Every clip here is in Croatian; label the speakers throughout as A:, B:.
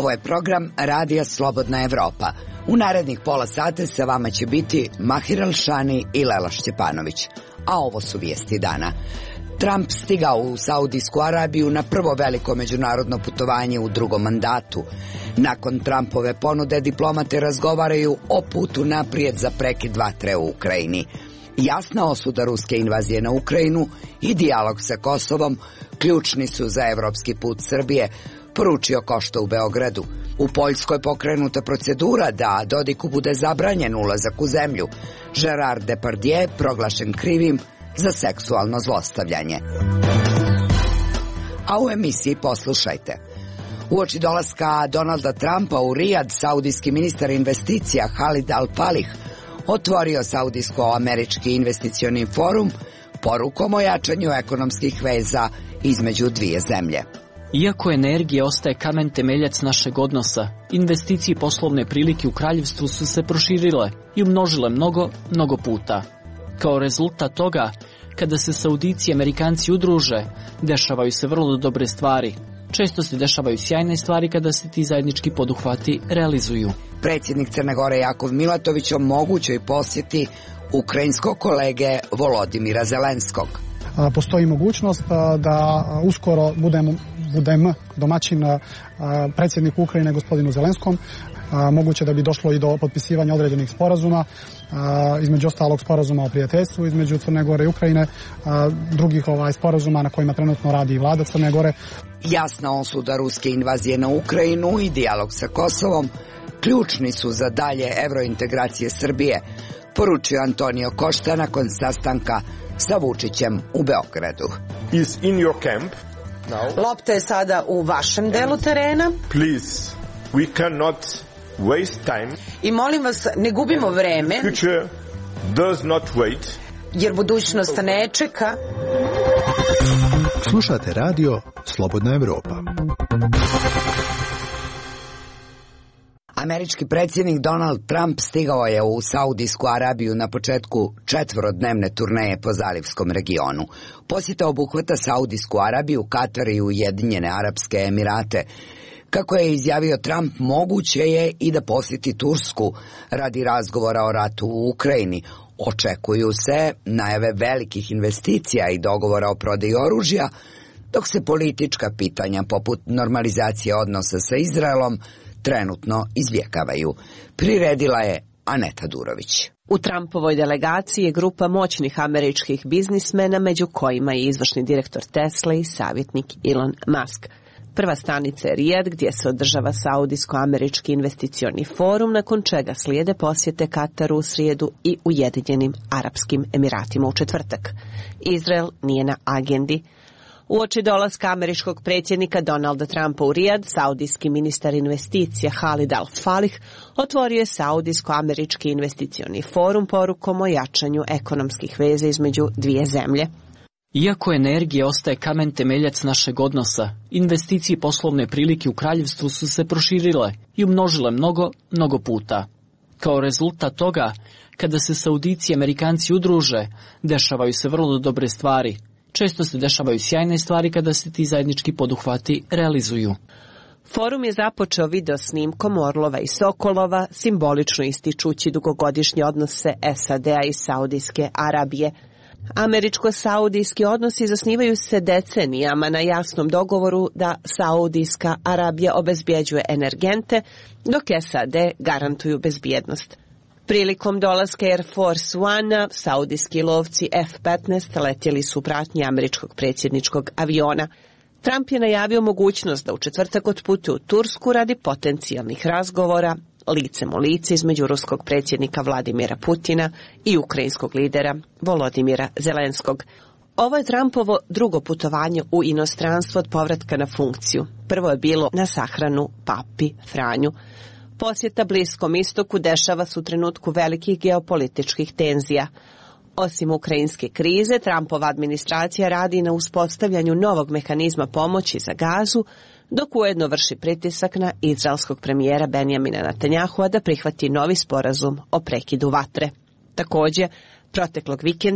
A: Ovo je program Radija Slobodna Evropa. U narednih pola sata sa vama će biti Mahir Alšani i Lela Šćepanović. A ovo su vijesti dana. Trump stigao u Saudijsku Arabiju na prvo veliko međunarodno putovanje u drugom mandatu. Nakon Trumpove ponude diplomate razgovaraju o putu naprijed za prekid vatre u Ukrajini. Jasna osuda ruske invazije na Ukrajinu i dijalog sa Kosovom ključni su za evropski put Srbije, poručio Košta u Beogradu. U Poljskoj pokrenuta procedura da Dodiku bude zabranjen ulazak u zemlju. Gerard Depardieu proglašen krivim za seksualno zlostavljanje. A u emisiji poslušajte. Uoči dolaska Donalda Trumpa u Rijad, saudijski ministar investicija Khalid Al-Falih otvorio Saudijsko-američki investicioni forum porukom o jačanju ekonomskih veza između dvije zemlje.
B: Iako energija ostaje kamen temeljac našeg odnosa, investicije i poslovne prilike u kraljevstvu su se proširile i umnožile mnogo puta. Kao rezultat toga, kada se Saudici i Amerikanci udruže, dešavaju se vrlo dobre stvari. Često se dešavaju sjajne stvari kada se ti zajednički poduhvati realizuju.
A: Predsjednik Crne Gore Jakov Milatović o mogućoj posjeti ukrajinskog kolege Volodimira Zelenskog.
C: Postoji mogućnost da uskoro budem domaćin predsjedniku Ukrajine gospodinu Zelenskom. Moguće da bi došlo i do potpisivanja određenih sporazuma, između ostalog sporazuma o prijateljstvu između Crne Gore i Ukrajine, drugih sporazuma na kojima trenutno radi i vlada Crne Gore.
A: Jasna osuda ruske invazije na Ukrajinu i dijalog sa Kosovom ključni su za dalje evrointegracije Srbije, poručio Antonio Košta nakon sastanka sa Vučićem u Beogradu.
D: Is in your camp now.
E: Lopta je sada u vašem delu terena.
D: Please, we cannot waste time.
E: I molim vas, ne gubimo vreme.
D: Future does not wait.
E: Jer budućnost ne čeka.
F: Slušate radio Slobodna Evropa.
A: Američki predsjednik Donald Trump stigao je u Saudijsku Arabiju na početku 4-dnevne turneje po zalivskom regionu. Posjeta obuhvata Saudijsku Arabiju, Katar i Ujedinjene Arapske Emirate. Kako je izjavio Trump, moguće je i da posjeti Tursku radi razgovora o ratu u Ukrajini. Očekuju se najave velikih investicija i dogovora o prodaji oružja, dok se politička pitanja poput normalizacije odnosa sa Izraelom trenutno izbjegavaju. Priredila je Aneta Durović.
G: U Trumpovoj delegaciji je grupa moćnih američkih biznismena, među kojima je izvršni direktor Tesla i savjetnik Elon Musk. Prva stanica je Rijad, gdje se održava Saudijsko-američki investicioni forum, nakon čega slijede posjete Kataru u srijedu i Ujedinjenim Arapskim Emiratima u četvrtak. Izrael nije na agendi. Uoči dolaska američkog predsjednika Donalda Trumpa u Rijad, saudijski ministar investicija Khalid Al-Falih otvorio je Saudijsko-američki investicioni forum porukom o jačanju ekonomskih veza između dvije zemlje.
B: Iako energija ostaje kamen temeljac našeg odnosa, investicije i poslovne prilike u kraljevstvu su se proširile i umnožile mnogo puta. Kao rezultat toga, kada se Saudici i Amerikanci udruže, dešavaju se vrlo dobre stvari. Često se dešavaju sjajne stvari kada se ti zajednički poduhvati realizuju.
G: Forum je započeo video snimkom orlova i sokolova, simbolično ističući dugogodišnje odnose SAD-a i Saudijske Arabije. Američko-saudijski odnosi zasnivaju se decenijama na jasnom dogovoru da Saudijska Arabija obezbjeđuje energente, dok SAD garantuju bezbjednost. Prilikom dolaska Air Force One, saudijski lovci F-15 letjeli su u pratnji američkog predsjedničkog aviona. Trump je najavio mogućnost da u četvrtak otputuje u Tursku radi potencijalnih razgovora licem u lice između ruskog predsjednika Vladimira Putina i ukrajinskog lidera Volodimira Zelenskog. Ovo je Trumpovo drugo putovanje u inostranstvo od povratka na funkciju. Prvo je bilo na sahranu papi Franju. Posjeta Bliskom istoku dešava se u trenutku velikih geopolitičkih tenzija. Osim ukrajinske krize, Trumpova administracija radi na uspostavljanju novog mehanizma pomoći za Gazu, dok ujedno vrši pritisak na izraelskog premijera Benjamina Netanyahua da prihvati novi sporazum o prekidu vatre. Također, proteklog vikenda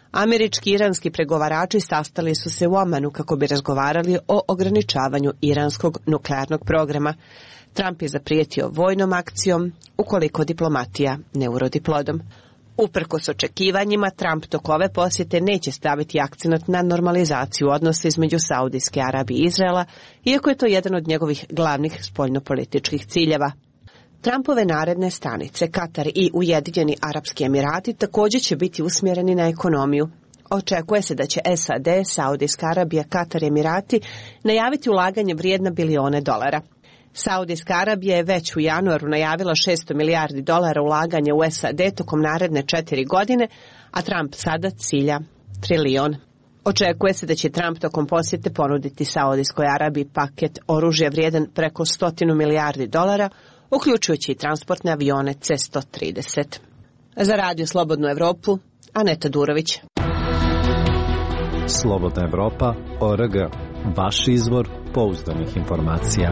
G: Američki i iranski pregovarači sastali su se u Omanu kako bi razgovarali o ograničavanju iranskog nuklearnog programa. Trump je zaprijetio vojnom akcijom ukoliko diplomatija ne urodi plodom. Uprkos očekivanjima, Trump tok ove posjete neće staviti akcenat na normalizaciju odnosa između Saudijske Arabije i Izraela, iako je to jedan od njegovih glavnih spoljnopolitičkih ciljeva. Trumpove naredne stanice, Katar i Ujedinjeni Arapski Emirati, također će biti usmjereni na ekonomiju. Očekuje se da će SAD, Saudijska Arabija, Katar i Emirati najaviti ulaganje vrijedna bilione dolara. Saudijska Arabija je već u januaru najavila $600 milijardi ulaganja u SAD tokom naredne 4 godine, a Trump sada cilja $1 trilion. Očekuje se da će Trump tokom posjete ponuditi Saudijskoj Arabiji paket oružja vrijedan preko $100 milijardi, uključujući i transportne avione C-130. Za Radio Slobodnu Evropu, Aneta Durović.
H: Slobodna Evropa.org. Vaš izvor pouzdanih informacija.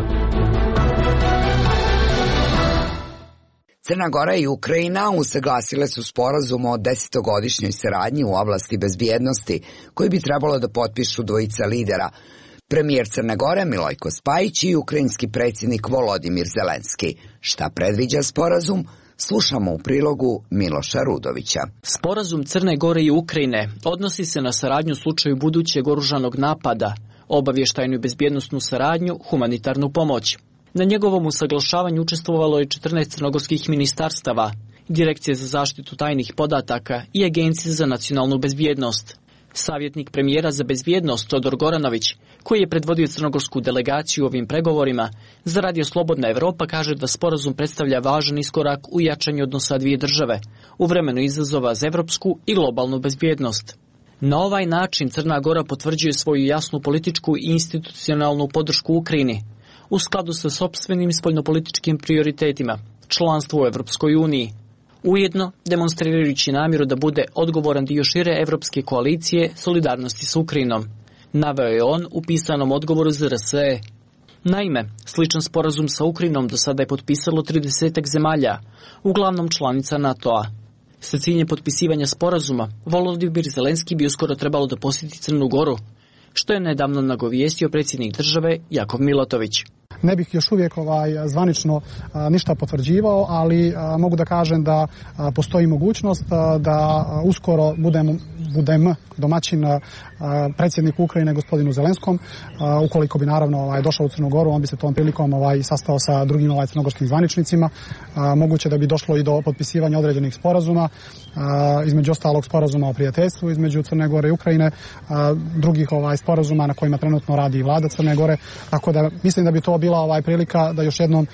A: Crna Gora i Ukrajina usaglasile su sporazum o 10-godišnjoj saradnji u oblasti bezbjednosti koji bi trebalo da potpišu dvojica lidera, premijer Crne Gore Milojko Spajić i ukrajinski predsjednik Volodimir Zelenski. Šta predviđa sporazum? Slušamo u prilogu Miloša Rudovića.
B: Sporazum Crne Gore i Ukrajine odnosi se na saradnju u slučaju budućeg oružanog napada, obavještajnu i bezbjednosnu saradnju, humanitarnu pomoć. Na njegovom usaglašavanju učestvovalo je 14 crnogorskih ministarstava, Direkcije za zaštitu tajnih podataka i Agencije za nacionalnu bezbjednost. Savjetnik premijera za bezbjednost Todor Goranović, koji je predvodio crnogorsku delegaciju u ovim pregovorima, za Radio Slobodna Evropa kaže da sporazum predstavlja važan iskorak u jačanju odnosa dvije države, u vremenu izazova za evropsku i globalnu bezbjednost. Na ovaj način Crna Gora potvrđuje svoju jasnu političku i institucionalnu podršku Ukrajini, u skladu sa sopstvenim spoljnopolitičkim prioritetima, članstvo u Evropskoj uniji, ujedno demonstrirajući namjeru da bude odgovoran dio šire evropske koalicije solidarnosti s Ukrajinom, naveo je on u pisanom odgovoru za RSE. Naime, sličan sporazum sa Ukrajinom do sada je potpisalo 30 zemalja, uglavnom članica NATO-a. Sa ciljem potpisivanja sporazuma, Volodimir Zelenski bi uskoro trebalo da posjeti Crnu Goru, što je nedavno nagovijestio predsjednik države Jakov Milatović.
C: Ne bih još uvijek zvanično ništa potvrđivao, ali mogu da kažem da postoji mogućnost da uskoro budem domaćin predsjedniku Ukrajine gospodinu Zelenskom. Ukoliko bi naravno došao u Crnu Goru, on bi se tom prilikom sastao sa drugim crnogorskim zvaničnicima. Moguće da bi došlo i do potpisivanja određenih sporazuma, između ostalog sporazuma o prijateljstvu između Crne Gore i Ukrajine, drugih sporazuma na kojima trenutno radi i vlada Crne Gore. Tako da mislim da bi to bila prilika da još jednom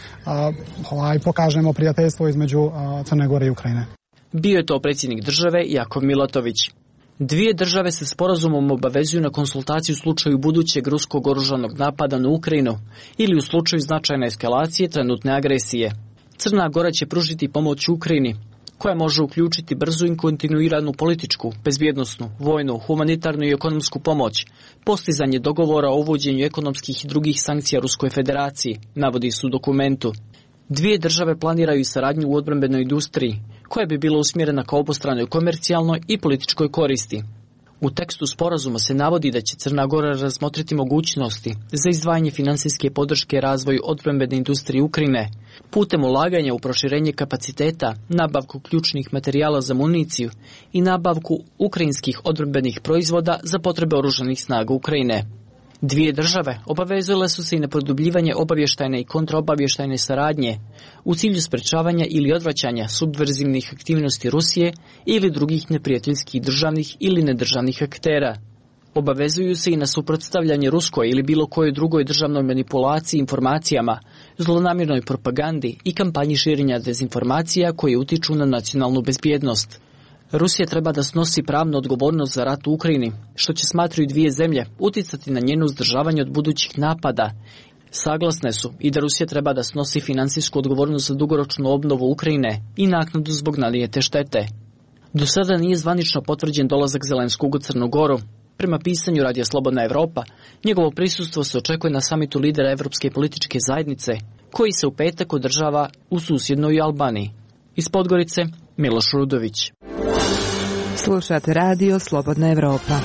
C: pokažemo prijateljstvo između Crne Gore i Ukrajine.
B: Bio je to predsjednik države Jakov Milatović. Dvije države se sporazumom obavezuju na konsultaciju u slučaju budućeg ruskog oružanog napada na Ukrajinu ili u slučaju značajne eskalacije trenutne agresije. Crna Gora će pružiti pomoć Ukrajini, koja može uključiti brzu i kontinuiranu političku, bezbjednosnu, vojnu, humanitarnu i ekonomsku pomoć, postizanje dogovora o uvođenju ekonomskih i drugih sankcija Ruskoj federaciji, navodi se u dokumentu. Dvije države planiraju saradnju u odbrambenoj industriji, koja bi bila usmjerena ka obostranoj komercijalnoj i političkoj koristi. U tekstu sporazuma se navodi da će Crna Gora razmotriti mogućnosti za izdvajanje finansijske podrške razvoju odbrambene industrije Ukrajine, putem ulaganja u proširenje kapaciteta, nabavku ključnih materijala za municiju i nabavku ukrajinskih odbrambenih proizvoda za potrebe oružanih snaga Ukrajine. Dvije države obavezale su se i na produbljivanje obavještajne i kontraobavještajne saradnje u cilju sprečavanja ili odvraćanja subverzivnih aktivnosti Rusije ili drugih neprijateljskih državnih ili nedržavnih aktera. Obavezuju se i na suprotstavljanje ruskoj ili bilo kojoj drugoj državnoj manipulaciji informacijama, zlonamjernoj propagandi i kampanji širenja dezinformacija koje utiču na nacionalnu bezbjednost. Rusija treba da snosi pravnu odgovornost za rat u Ukrajini, što će, smatraju dvije zemlje, uticati na njeno uzdržavanje od budućih napada. Saglasne su i da Rusija treba da snosi finansijsku odgovornost za dugoročnu obnovu Ukrajine i naknadu zbog nanijete štete. Do sada nije zvanično potvrđen dolazak Zelenskog u Crnu Goru. Prema pisanju Radija Slobodna Evropa, njegovo prisustvo se očekuje na samitu lidera Evropske političke zajednice, koji se u petak održava u susjednoj Albaniji. Iz Podgorice, Miloš Rudović.
I: Slušate radio Slobodna Evropa.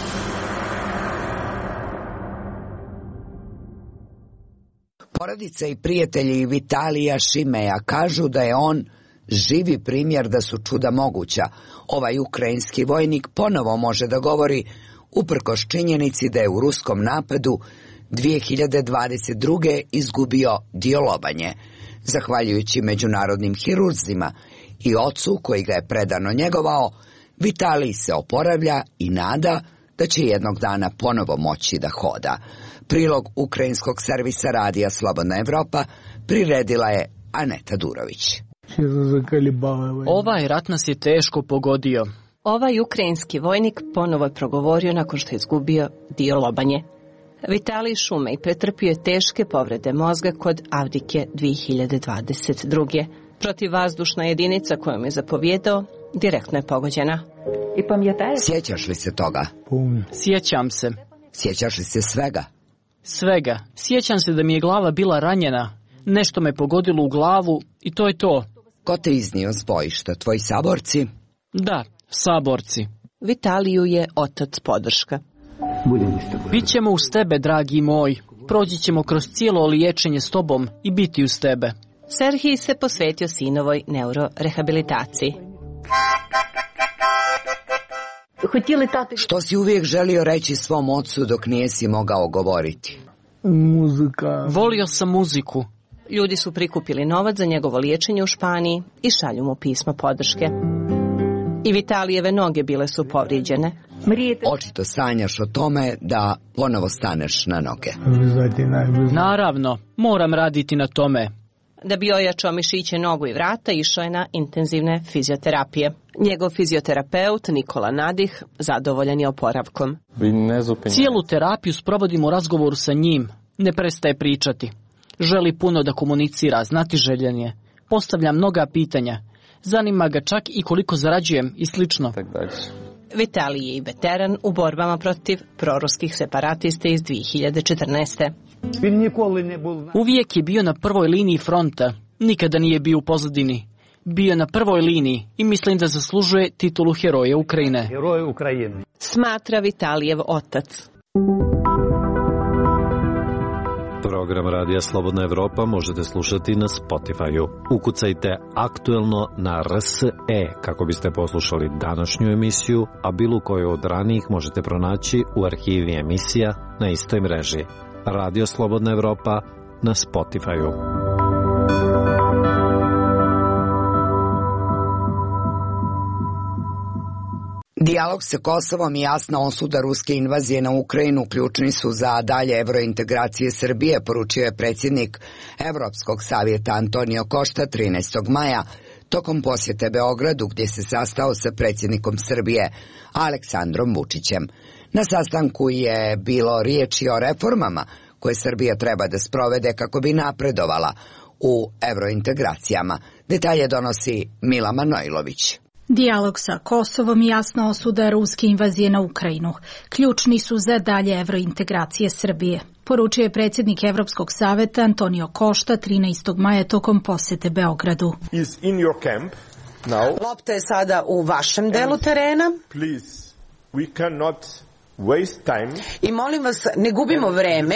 A: Porodica i prijatelji Vitalija Šimeja kažu da je on živi primjer da su čuda moguća. Ovaj ukrajinski vojnik ponovo može da govori uprkos činjenici da je u ruskom napadu 2022. izgubio dio lobanje. Zahvaljujući međunarodnim hirurzima i ocu koji ga je predano njegovao, Vitalij se oporavlja i nada da će jednog dana ponovo moći da hoda. Prilog ukrajinskog servisa radija Slobodna Evropa priredila je Aneta Durović.
B: Ovaj rat nas je teško pogodio.
G: Ovaj ukrajinski vojnik ponovo je progovorio nakon što je izgubio dio lobanje. Vitalij Šumej pretrpio je teške povrede mozga kod Avdike 2022. Protivvazdušna jedinica kojom je zapovjedao direktno je pogođena.
A: Sjećaš li se toga?
B: Sjećam se.
A: Sjećaš li se svega?
B: Svega. Sjećam se da mi je glava bila ranjena. Nešto me pogodilo u glavu i to je to.
A: Ko te iznio s bojišta? Tvoji saborci?
B: Da, saborci.
G: Vitaliju je otac podrška.
B: Bićemo uz tebe, dragi moj. Proći ćemo kroz cijelo liječenje s tobom i biti uz tebe.
G: Serhij se posvetio sinovoj neurorehabilitaciji.
A: Što si uvijek želio reći svom ocu dok nisi mogao govoriti?
B: Volio sam muziku.
G: Ljudi su prikupili novac za njegovo liječenje u Španiji i šalju mu pisma podrške. I Vitalijeve noge bile su povrijeđene.
A: Očito sanjaš o tome da ponovo staneš na noge.
B: Naravno, moram raditi na tome.
G: Da bi ojačao mišiće nogu i vrata, išao je na intenzivne fizioterapije. Njegov fizioterapeut Nikola Nadih zadovoljan je oporavkom.
B: Cijelu terapiju sprovodim u razgovoru sa njim. Ne prestaje pričati. Želi puno da komunicira, znatiželjan je. Postavlja mnoga pitanja. Zanima ga čak i koliko zarađujem i slično.
G: Vitalij je i veteran u borbama protiv proruskih separatista iz 2014.
B: Uvijek je bio na prvoj liniji fronta. Nikada nije bio u pozadini. Bio na prvoj liniji i mislim da zaslužuje titulu Heroja Ukrajine.
G: Smatra Vitalijev otac.
H: Program Radija Slobodna Evropa možete slušati na Spotify-u. Ukucajte aktuelno na RSE kako biste poslušali današnju emisiju, a bilo koju od ranijih možete pronaći u arhivi emisija na istoj mreži. Radio Slobodna Evropa na Spotify-u.
A: Dijalog sa Kosovom i jasna osuda ruske invazije na Ukrajinu ključni su za dalje evrointegracije Srbije, poručio je predsjednik Evropskog savjeta Antonio Košta 13. maja tokom posjete Beogradu gdje se sastao sa predsjednikom Srbije Aleksandrom Vučićem. Na sastanku je bilo riječi o reformama koje Srbija treba da sprovede kako bi napredovala u evrointegracijama. Detalje donosi Mila Manojlović.
J: Dijalog sa Kosovom i jasna osuda ruske invazije na Ukrajinu ključni su za dalje evrointegracije Srbije, poručio je predsjednik Evropskog savjeta Antonio Košta 13. maja tokom posjete Beogradu.
E: Lopta je sada u vašem delu terena. I molim vas, ne gubimo vreme,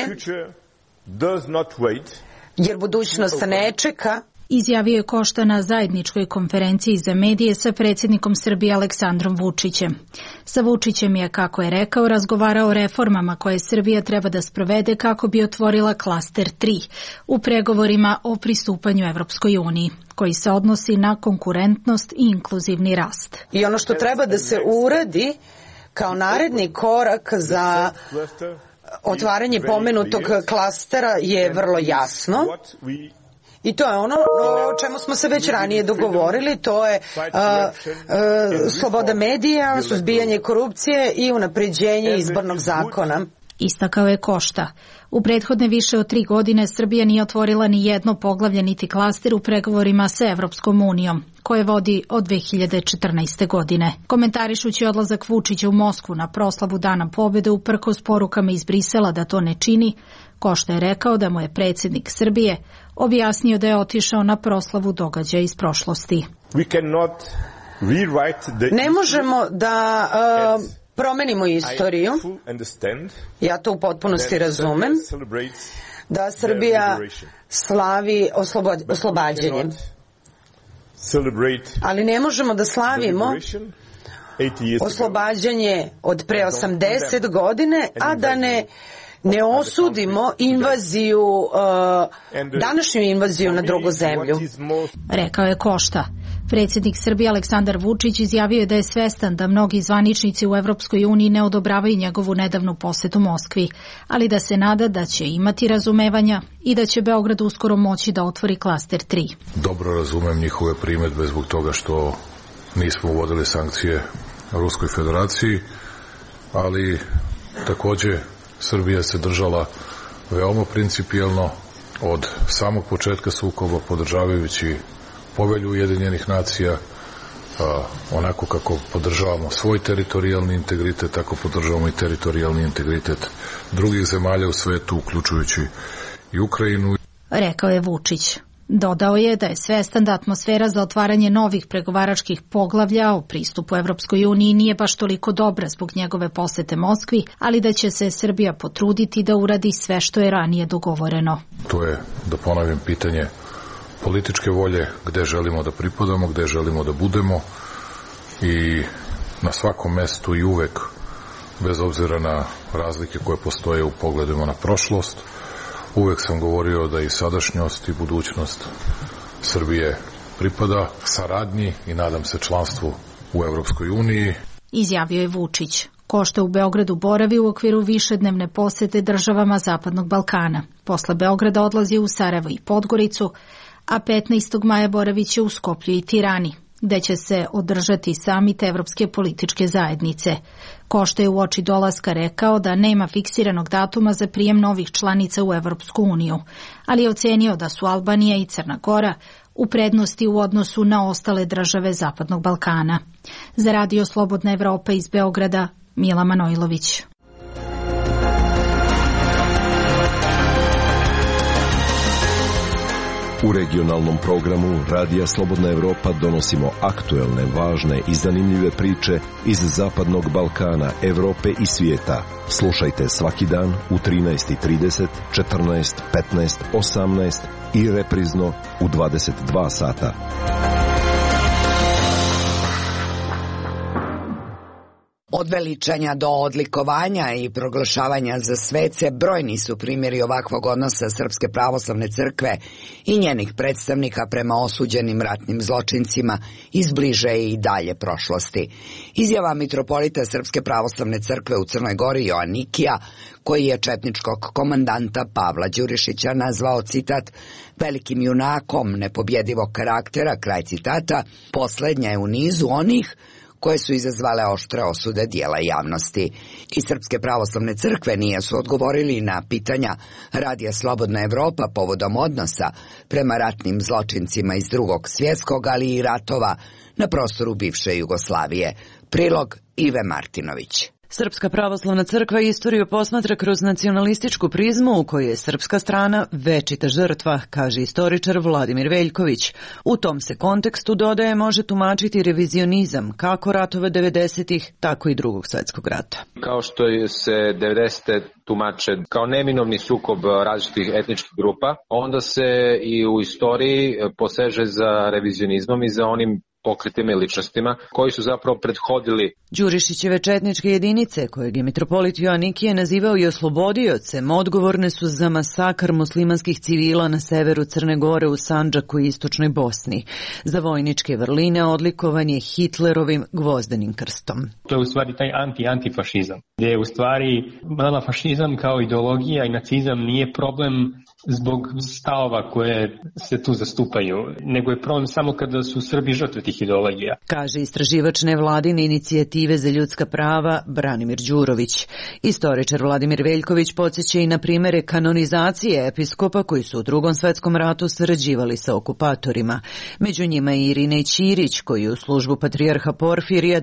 E: jer budućnost ne čeka.
J: Izjavio je Košta na zajedničkoj konferenciji za medije sa predsjednikom Srbije Aleksandrom Vučićem. Sa Vučićem je, kako je rekao, razgovarao o reformama koje Srbija treba da sprovede kako bi otvorila klaster 3 u pregovorima o pristupanju Evropskoj uniji, koji se odnosi na konkurentnost i inkluzivni rast.
E: I ono što treba da se uradi kao naredni korak za otvaranje pomenutog klastera je vrlo jasno. I to je ono o čemu smo se već ranije dogovorili, to je sloboda medija, suzbijanje korupcije i unapređenje izbornog zakona.
J: Istakao je Košta. U prethodne više od 3 godine Srbija nije otvorila ni jedno poglavlje niti klaster u pregovorima sa Evropskom unijom, koje vodi od 2014. godine. Komentarišući odlazak Vučića u Moskvu na proslavu Dana pobjede uprkos porukama iz Brisela da to ne čini, Košta je rekao da mu je predsjednik Srbije objasnio da je otišao na proslavu događaja iz prošlosti.
E: Ne možemo da promenimo istoriju, ja to u potpunosti razumem, da Srbija slavi oslobađanje. Ali ne možemo da slavimo oslobađanje od pre 80 godine, a da ne osudimo invaziju, današnju invaziju na drugu zemlju.
J: Rekao je Košta. Predsjednik Srbije Aleksandar Vučić izjavio je da je svestan da mnogi zvaničnici u Evropskoj uniji ne odobravaju njegovu nedavnu posetu Moskvi, ali da se nada da će imati razumevanja i da će Beograd uskoro moći da otvori klaster 3.
K: Dobro razumem njihove primedbe zbog toga što nismo uvodili sankcije Ruskoj federaciji, ali takođe Srbija se držala veoma principijelno od samog početka sukoba, podržavajući Povelju Ujedinjenih nacija, onako kako podržavamo svoj teritorijalni integritet, tako podržavamo i teritorijalni integritet drugih zemalja u svetu, uključujući i Ukrajinu.
J: Rekao je Vučić. Dodao je da je svestan da atmosfera za otvaranje novih pregovaračkih poglavlja o pristupu Evropskoj uniji nije baš toliko dobra zbog njegove posete Moskvi, ali da će se Srbija potruditi da uradi sve što je ranije dogovoreno.
K: To je, da ponovim, pitanje političke volje, gde želimo da pripadamo, gde želimo da budemo i na svakom mestu i uvek, bez obzira na razlike koje postoje u pogledima na prošlost, uvek sam govorio da i sadašnjost i budućnost Srbije pripada saradnji i nadam se članstvu u Evropskoj uniji.
J: Izjavio je Vučić. Košta u Beogradu boravi u okviru višednevne posete državama Zapadnog Balkana. Posle Beograda odlazi u Sarajevo i Podgoricu, a 15. maja boraviće u Skoplju i Tirani, gde će se održati samit Evropske političke zajednice. Košta je u oči dolaska rekao da nema fiksiranog datuma za prijem novih članica u Evropsku uniju, ali je ocenio da su Albanija i Crna Gora u prednosti u odnosu na ostale države Zapadnog Balkana. Za Radio Slobodna Evropa iz Beograda, Mila Manojlović.
L: U regionalnom programu Radija Slobodna Evropa donosimo aktuelne, važne i zanimljive priče iz Zapadnog Balkana, Evrope i svijeta. Slušajte svaki dan u 13:30, 14, 15, 18 i reprizno u 22 sata.
A: Od veličanja do odlikovanja i proglašavanja za svece brojni su primjeri ovakvog odnosa Srpske pravoslavne crkve i njenih predstavnika prema osuđenim ratnim zločincima iz bliže i dalje prošlosti. Izjava mitropolita Srpske pravoslavne crkve u Crnoj Gori Joanikija, koji je četničkog komandanta Pavla Đurišića nazvao, citat, velikim junakom nepobjedivog karaktera, kraj citata, poslednja je u nizu onih koje su izazvale oštre osude dijela javnosti. Iz Srpske pravoslavne crkve nisu odgovorili na pitanja Radija Slobodna Evropa povodom odnosa prema ratnim zločincima iz Drugog svjetskog, ali i ratova na prostoru bivše Jugoslavije. Prilog Ive Martinović.
M: Srpska pravoslavna crkva istoriju posmatra kroz nacionalističku prizmu u kojoj je srpska strana večita žrtva, kaže istoričar Vladimir Veljković. U tom se kontekstu, dodaje, može tumačiti revizionizam kako ratove 90-ih, tako i Drugog svjetskog rata.
N: Kao što se 90-te tumače kao neminovni sukob različitih etničkih grupa, onda se i u istoriji poseže za revizionizmom i za onim pokretima i ličnostima koji su zapravo prethodili.
M: Đurišićeve četničke jedinice, kojeg je mitropolit Joanikije nazivao i oslobodiocem, odgovorne su za masakr muslimanskih civila na severu Crne Gore, u Sandžaku i istočnoj Bosni. Za vojničke vrline odlikovan je Hitlerovim gvozdenim krstom.
O: To je u stvari taj antifašizam, gdje je u stvari fašizam kao ideologija i nacizam nije problem zbog stavova koje se tu zastupaju, nego je problem samo kada su Srbi žrtve tih ideologija.
M: Kaže istraživač nevladine inicijative za ljudska prava Branimir Đurović. Istoričar Vladimir Veljković podsjeća i na primere kanonizacije episkopa koji su u Drugom svjetskom ratu sarađivali sa okupatorima. Među njima je Irinej Ćirić, koji je u službu patrijarha Porfirija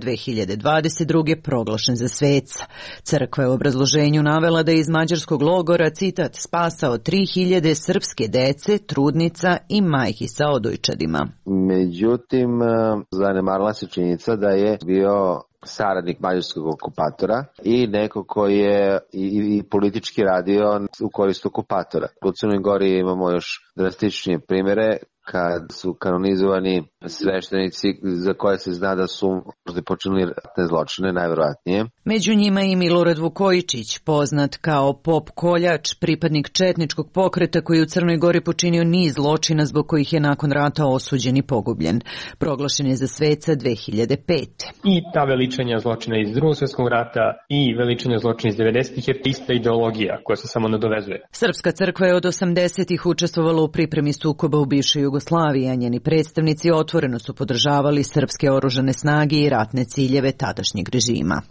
M: 2022. proglašen za sveca. Crkva je u obrazloženju navela da je iz mađarskog logora, citat, spasao 3000 hiljade srpske dece, trudnica i majki sa odojčadima.
P: Međutim, zanemarila se činjenica da je bio saradnik mađarskog okupatora i neko koji je i politički radio u korist okupatora. U Crnoj Gori imamo još drastičnije primere kad su kanonizovani sveštenici za koje se zna da su počinili ratne zločine, najverovatnije.
M: Među njima i Milorad Vukojičić, poznat kao Pop Koljač, pripadnik četničkog pokreta koji je u Crnoj Gori počinio niz zločina zbog kojih je nakon rata osuđen i pogubljen. Proglašen je za sveca 2005.
O: I ta veličanja zločina iz Drugog svjetskog rata i veličanja zločina iz 90-ih je ista ideologija koja se samo nadovezuje.
M: Srpska crkva je od 80-ih učestvovala u pripremi sukoba u bivšoj Jugoslaviji, a njeni predstavnici otvoreno su podržavali srpske oružane snage i ratne ciljeve tadašnjeg režima.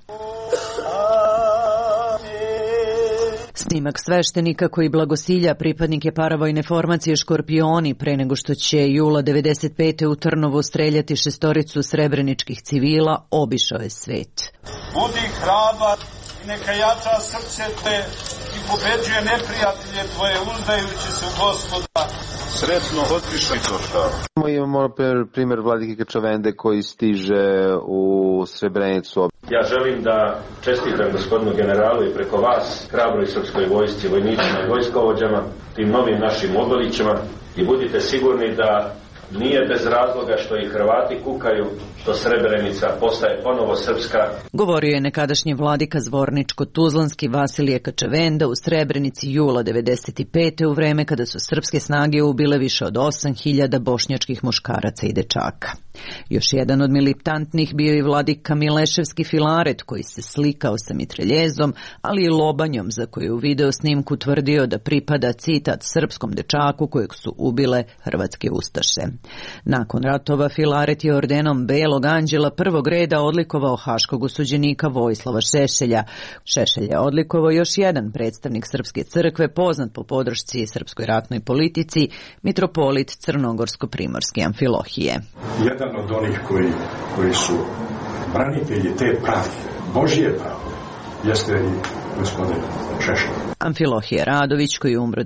M: Snimak sveštenika koji blagosilja pripadnike paravojne formacije Škorpioni pre nego što će jula 95. u Trnovu streljati 6 srebreničkih civila, obišao je svet.
Q: Budi hrabar i neka jača srce te i pobeđuje neprijatelje tvoje uzdajući se u Gospoda. Sretno otišli to šta.
P: Imamo primjer vladike Kačavende koji stiže u Srebrenicu.
R: Ja želim da čestitam gospodinu generalu i preko vas, hrabroj srpskoj vojsci, vojnicima i vojskovođama, tim novim našim odvodićima i budite sigurni da nije bez razloga što i Hrvati kukaju, što Srebrenica postaje ponovo srpska.
M: Govorio je nekadašnji vladika Zvorničko-Tuzlanski Vasilije Kačavenda u Srebrenici jula 95. u vreme kada su srpske snage ubile više od 8.000 bošnjačkih muškaraca i dečaka. Još jedan od militantnih bio i vladika Mileševski Filaret koji se slikao sa mitraljezom, ali i lobanjom za koju u video snimku tvrdio da pripada, citat, srpskom dečaku kojeg su ubile hrvatske ustaše. Nakon ratova Filaret je ordenom Belog anđela prvog reda odlikovao haškog osuđenika Vojislava Šešelja. Šešelj je odlikovao još jedan predstavnik Srpske crkve poznat po podršci srpskoj ratnoj politici, mitropolit Crnogorsko-primorske Amfilohije.
S: Jedan od onih koji su branitelji te pravde, Božije pravde, jeste i gospodin Šešelj.
M: Amfilohije Radović, koji je umro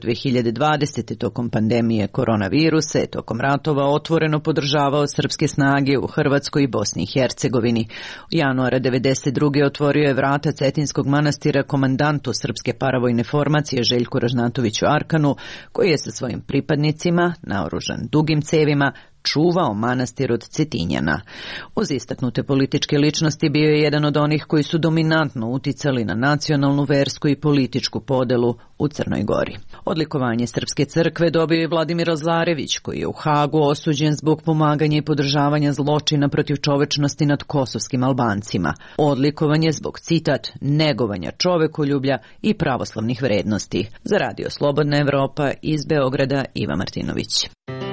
M: 2020. tokom pandemije koronavirusa, je tokom ratova otvoreno podržavao srpske snage u Hrvatskoj i Bosni i Hercegovini. U januara 1992. otvorio je vrata Cetinskog manastira komandantu srpske paravojne formacije Željku Ražnatoviću Arkanu, koji je sa svojim pripadnicima, naoružan dugim cevima, čuvao manastir od Cetinjana. Uz istaknute političke ličnosti bio je jedan od onih koji su dominantno uticali na nacionalnu, versku i političku podelu u Crnoj Gori. Odlikovanje Srpske crkve dobio je Vladimir Lazarević, koji je u Hagu osuđen zbog pomaganja i podržavanja zločina protiv čovečnosti nad kosovskim Albancima. Odlikovanje zbog, citat, negovanja čovekoljublja i pravoslavnih vrednosti. Za Radio Slobodna Evropa iz Beograda, Iva Martinović.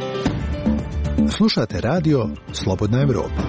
F: Slušate radio Slobodna Evropa.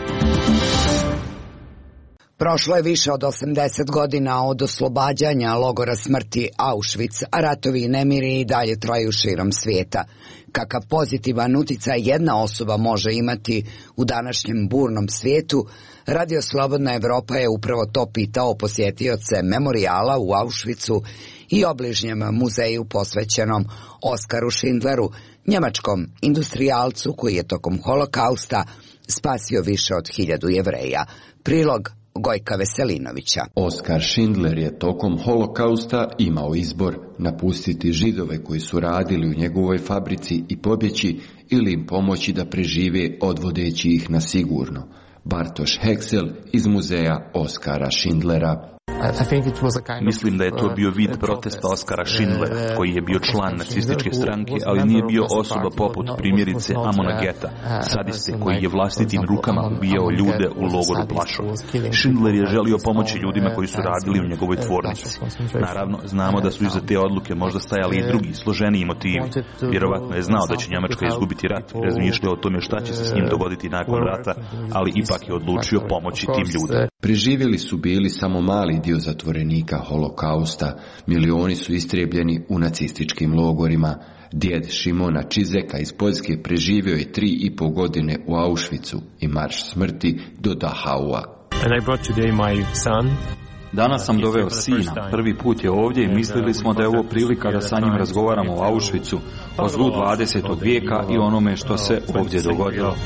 A: Prošlo je više od 80 godina od oslobađanja logora smrti Auschwitz, a ratovi i nemiri i dalje traju širom svijeta. Kakav pozitivan uticaj jedna osoba može imati u današnjem burnom svijetu, Radio Slobodna Evropa je upravo to pitao posjetioce memorijala u Auschwitzu i obližnjem muzeju posvećenom Oskaru Schindleru, njemačkom industrijalcu koji je tokom holokausta spasio više od 1000 Jevreja. Prilog Gojka Veselinovića.
T: Oskar Schindler je tokom holokausta imao izbor napustiti Židove koji su radili u njegovoj fabrici i pobjeći ili im pomoći da prežive odvodeći ih na sigurno. Bartoš Heksel iz muzeja Oskara Schindlera.
U: Mislim da je to bio vid protesta Oskara Schindlera, koji je bio član nacističke stranke, ali nije bio osoba poput primjerice Amona Geta, sadiste koji je vlastitim rukama ubijao ljude u logoru Plaszow. Schindler je želio pomoći ljudima koji su radili u njegovoj tvornici. Naravno, znamo da su iza te odluke možda stajali i drugi, složeniji motivi. Vjerovatno je znao da će Njemačka izgubiti rat, razmišljao o tome šta će se s njim dogoditi nakon rata, ali ipak je odlučio pomoći tim ljudima.
T: Preživjeli su bili samo mali dio zatvorenika holokausta, milioni su istrijebljeni u nacističkim logorima. Djed Šimona Čizeka iz Poljske preživio je 3,5 godine u Auschwitzu i marš smrti do Dachaua.
U: Danas sam doveo sina, prvi put je ovdje i mislili smo da je ovo prilika da sa njim razgovaramo o Auschwitzu, o zlu 20. vijeka i onome što se ovdje dogodilo.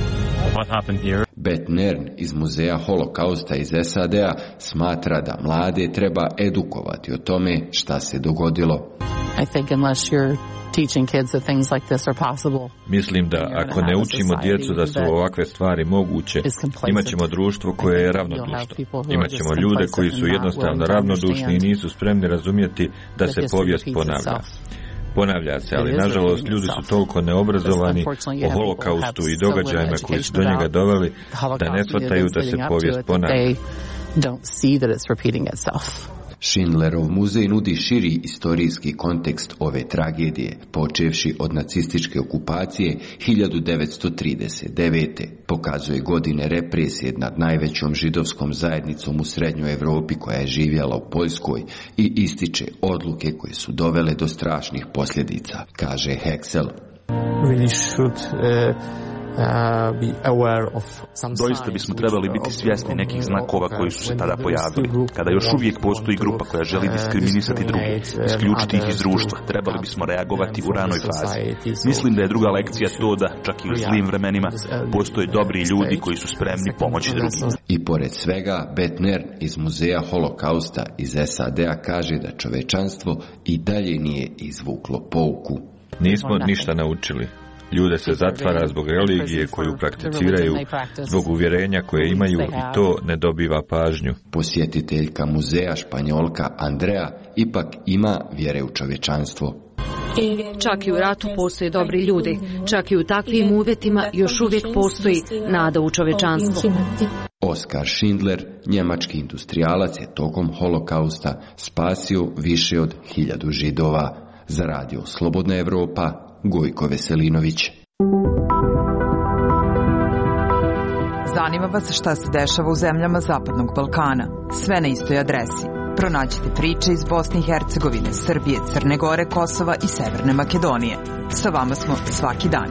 T: Beth Nern iz Muzeja holokausta iz SAD-a smatra da mlade treba edukovati o tome šta se dogodilo.
D: Mislim da ako ne učimo djecu da su ovakve stvari moguće, imat ćemo društvo koje je ravnodušno. Imat ćemo ljude koji su jednostavno ravnodušni i nisu spremni razumjeti da se povijest ponavlja. Ponavlja se, ali nažalost ljudi su toliko neobrazovani o holokaustu i događajima koji su do njega doveli da ne shvataju da se povijest ponavlja.
T: Schindlerov muzej nudi širi istorijski kontekst ove tragedije, počevši od nacističke okupacije 1939. Pokazuje godine represije nad najvećom židovskom zajednicom u Srednjoj Evropi koja je živjela u Poljskoj i ističe odluke koje su dovele do strašnih posljedica, kaže Heksel.
U: Doista bismo trebali biti svjesni nekih znakova koji su se tada pojavili. Kada još uvijek postoji grupa koja želi diskriminisati druge, isključiti ih iz društva, trebali bismo reagovati u ranoj fazi. Mislim da je druga lekcija to da, čak i u zlim vremenima, postoje dobri ljudi koji su spremni pomoći drugim.
T: I pored svega, Beth Nern iz Muzeja holokausta iz SAD-a kaže da čovečanstvo i dalje nije izvuklo pouku.
D: Nismo ništa naučili. Ljude se zatvara zbog religije koju prakticiraju, zbog uvjerenja koje imaju i to ne dobiva pažnju.
T: Posjetiteljka muzeja Španjolka Andrea ipak ima vjere u čovječanstvo.
V: Čak i u ratu postoje dobri ljudi, čak i u takvim uvjetima još uvijek postoji nada u čovječanstvu.
T: Oskar Schindler, njemački industrijalac, je tokom holokausta spasio više od 1000 Židova. Za radio Slobodna Evropa, Gojko Veselinović.
W: Zanima vas šta se dešava u zemljama Zapadnog Balkana. Sve na istoj adresi. Pronađite priče iz Bosne i Hercegovine, Srbije, Crne Gore, Kosova i Severne Makedonije. Sa vama smo svaki dan.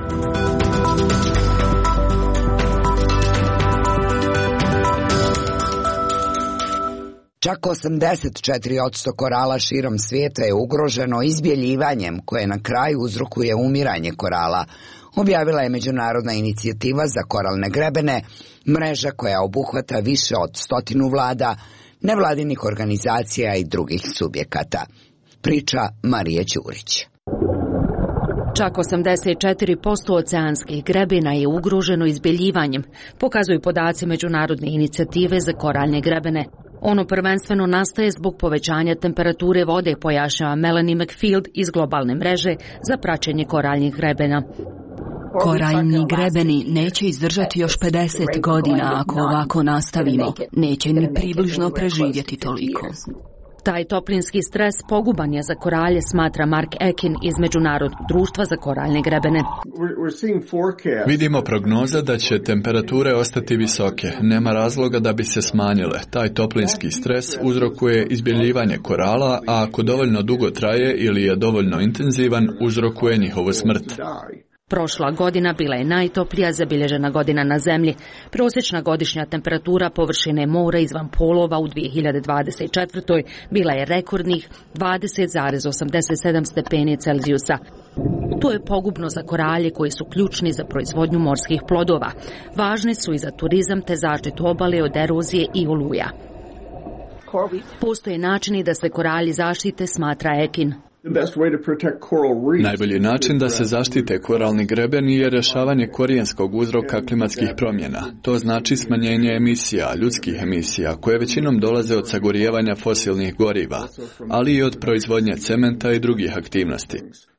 A: Čak 84% korala širom svijeta je ugroženo izbjeljivanjem koje na kraju uzrokuje umiranje korala, objavila je Međunarodna inicijativa za koralne grebene, mreža koja obuhvata više od 100 vlada, nevladinih organizacija i drugih subjekata. Priča Marije Ćurić.
V: Čak 84% oceanskih grebena je ugroženo izbjeljivanjem, pokazuju podaci Međunarodne inicijative za koralne grebene. Ono prvenstveno nastaje zbog povećanja temperature vode, pojašnjava Melanie McField iz globalne mreže za praćenje koraljnih grebena.
X: Koraljni grebeni neće izdržati još 50 godina ako ovako nastavimo. Neće ni približno preživjeti toliko.
V: Taj toplinski stres poguban je za koralje, smatra Mark Ekin iz Međunarodnog društva za koraljne grebene.
Y: Vidimo prognoza da će temperature ostati visoke. Nema razloga da bi se smanjile. Taj toplinski stres uzrokuje izbjeljivanje korala, a ako dovoljno dugo traje ili je dovoljno intenzivan, uzrokuje njihovu smrt.
V: Prošla godina bila je najtoplija zabilježena godina na zemlji. Prosječna godišnja temperatura površine mora izvan polova u 2024. bila je rekordnih 20,87 stepeni Celzijusa. To je pogubno za koralje koji su ključni za proizvodnju morskih plodova. Važni su i za turizam te zaštitu obale od erozije i oluja. Postoje načini da se koralji zaštite, smatra Ekin.
Y: Najbolji način da se zaštite koralni grebeni je rješavanje korijenskog uzroka klimatskih promjena. To znači smanjenje emisija, ljudskih emisija, koje većinom dolaze od sagorijevanja fosilnih goriva, ali i od proizvodnje cementa i drugih aktivnosti.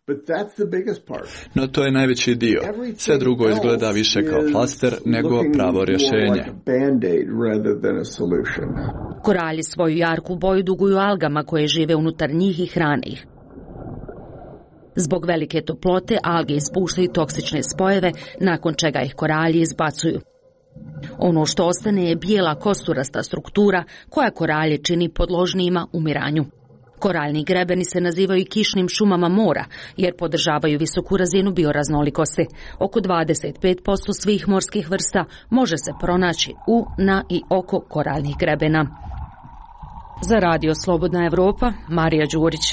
Y: No to je najveći dio. Sve drugo izgleda više kao flaster nego pravo rješenje.
V: Koralji svoju jarku boju duguju algama koje žive unutar njih i hrane ih. Zbog velike toplote alge ispuštaju toksične spojeve, nakon čega ih koralji izbacuju. Ono što ostane je bijela kosturasta struktura koja koralje čini podložnijima umiranju. Koraljni grebeni se nazivaju kišnim šumama mora jer podržavaju visoku razinu bioraznolikosti. Oko 25% svih morskih vrsta može se pronaći u, na i oko koraljnih grebena. Za Radio Slobodna Evropa, Marija Đurić.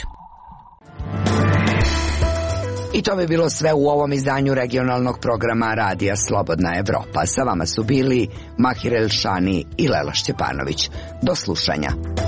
A: I to bi bilo sve u ovom izdanju regionalnog programa Radija Slobodna Evropa. Sa vama su bili Mahir Elšani i Lela Šćepanović. Do slušanja.